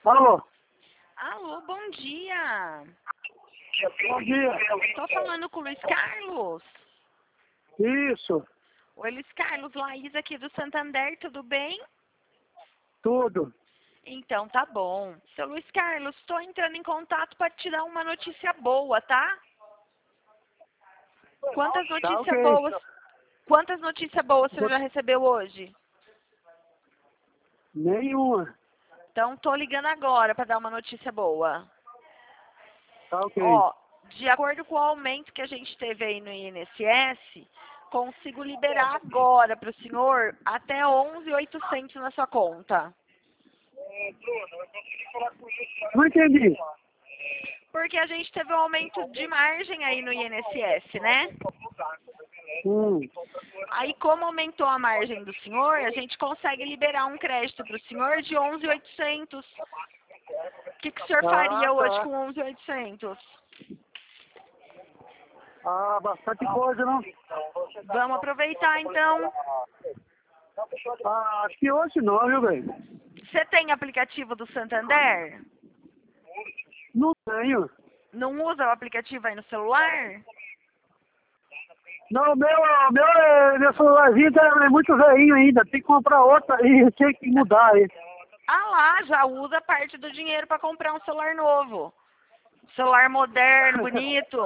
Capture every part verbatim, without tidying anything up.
Alô? Alô, bom dia. Bom dia. Tô falando com o Luiz Carlos. Isso, Oi, Luiz Carlos, Laís aqui do Santander, tudo bem? tudo. Então tá bom. Seu Luiz Carlos, estou entrando em contato para te dar uma notícia boa, tá? Quantas Tá notícias ok. boas? Quantas notícias boas você já recebeu hoje? Nenhuma. Então tô ligando agora para dar uma notícia boa. Tá ok. Ó, de acordo com o aumento que a gente teve aí no I N S S, consigo liberar agora para o senhor até onze mil e oitocentos na sua conta. Não entendi. Porque a gente teve um aumento de margem aí no I N S S, né? Hum. Aí, como aumentou a margem do senhor, a gente consegue liberar um crédito para o senhor de onze mil e oitocentos. O que, que o senhor Ah, faria hoje tá. com onze mil e oitocentos? Ah, bastante coisa, não? Vamos aproveitar, então. Ah, acho que hoje não, viu, velho? Você tem aplicativo do Santander? Não tenho. Não usa o aplicativo aí no celular? Não, o meu, o meu, é- meu celularzinho tá- é muito velhinho ainda. Tem que comprar outra e tem que mudar aí. Ah lá, já usa parte do dinheiro para comprar um celular novo. Celular moderno, bonito.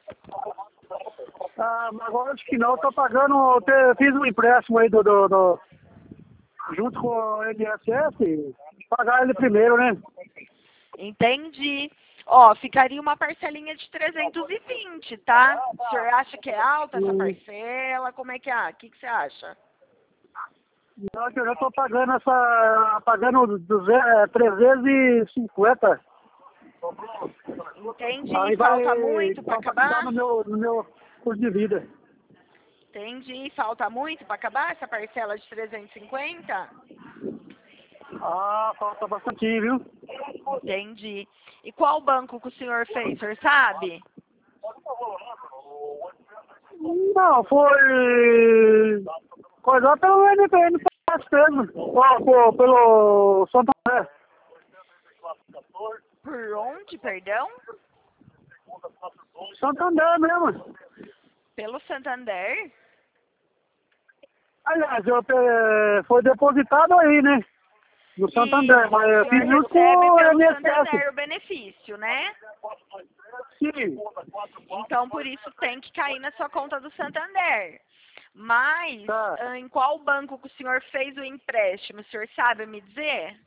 Ah, mas agora acho que não. Eu tô pagando, eu te- fiz um empréstimo aí do, do, do- junto com o I N S S. Pagar ele primeiro, né? Entendi. Ó, ficaria uma parcelinha de trezentos e vinte, tá? O senhor acha que é alta essa Hum. parcela? Como é que é? O que, que você acha? Não, que eu já tô pagando essa. Pagando duzentos, trezentos e cinquenta. Entendi. Aí Falta vai. muito para Vai dar acabar? no meu, no meu custo de vida. Entendi. Falta muito para acabar essa parcela de trezentos e cinquenta? Ah, falta bastante, viu? Entendi. E qual banco que o senhor fez, o senhor sabe? Não, foi. Coisa pelo N P N mesmo. Ó, pô, pelo Santander. Por onde, perdão? Santander mesmo. Pelo Santander? Aliás, eu, eh, foi depositado aí, né? No Santander, Isso, mas o eu senhor fiz junto com recebe o pelo I N S S. Santander o benefício, né? Sim. Então, por isso tem que cair na sua conta do Santander. Mas, Tá. ah, em qual banco que o senhor fez o empréstimo? O senhor sabe me dizer?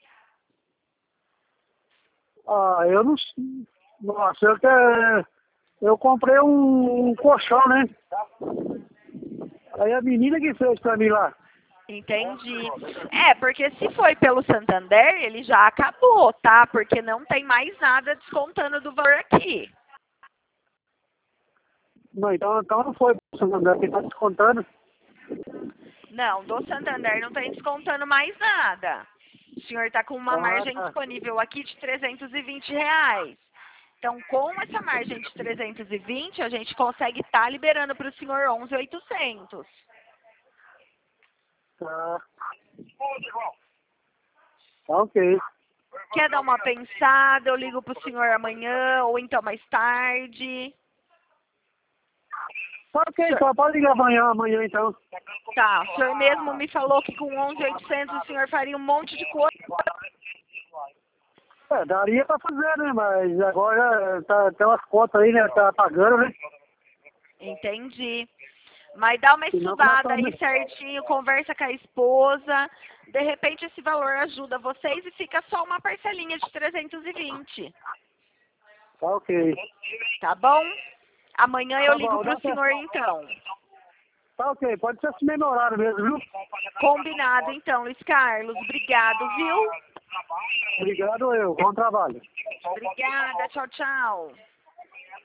Ah, eu não sei. Nossa, eu, que- eu comprei um, um colchão, né? Aí a menina que fez pra mim lá. Entendi. É, porque se foi pelo Santander, ele já acabou, tá? Porque não tem mais nada descontando do valor aqui. Não, então, então não foi pro Santander que tá descontando. Não, do Santander não tem descontando mais nada. O senhor está com uma Ah, margem tá. disponível aqui de trezentos e vinte reais. Então, com essa margem de trezentos e vinte, a gente consegue estar liberando para o senhor onze mil e oitocentos. Tá. Tá ok. Quer dar uma pensada? Eu ligo para o senhor amanhã ou então mais tarde. Tá ok, então pode ligar amanhã, amanhã então. Tá, o senhor mesmo me falou que com onze mil e oitocentos o senhor faria um monte de coisa. É, daria pra fazer, né? Mas agora tá, tem umas contas aí, né? Tá pagando, né? Entendi. Mas dá uma Senão, como é que estudada tá, né? aí certinho, conversa com a esposa. De repente esse valor ajuda vocês e fica só uma parcelinha de trezentos e vinte. Tá ok. Tá bom? Amanhã eu Tá ligo bom, pro dá certo. senhor então. Tá ok, pode ser esse mesmo horário mesmo, viu? Combinado então, Luiz Carlos. Obrigado, viu? Obrigado eu, bom trabalho. Obrigada, tchau, tchau.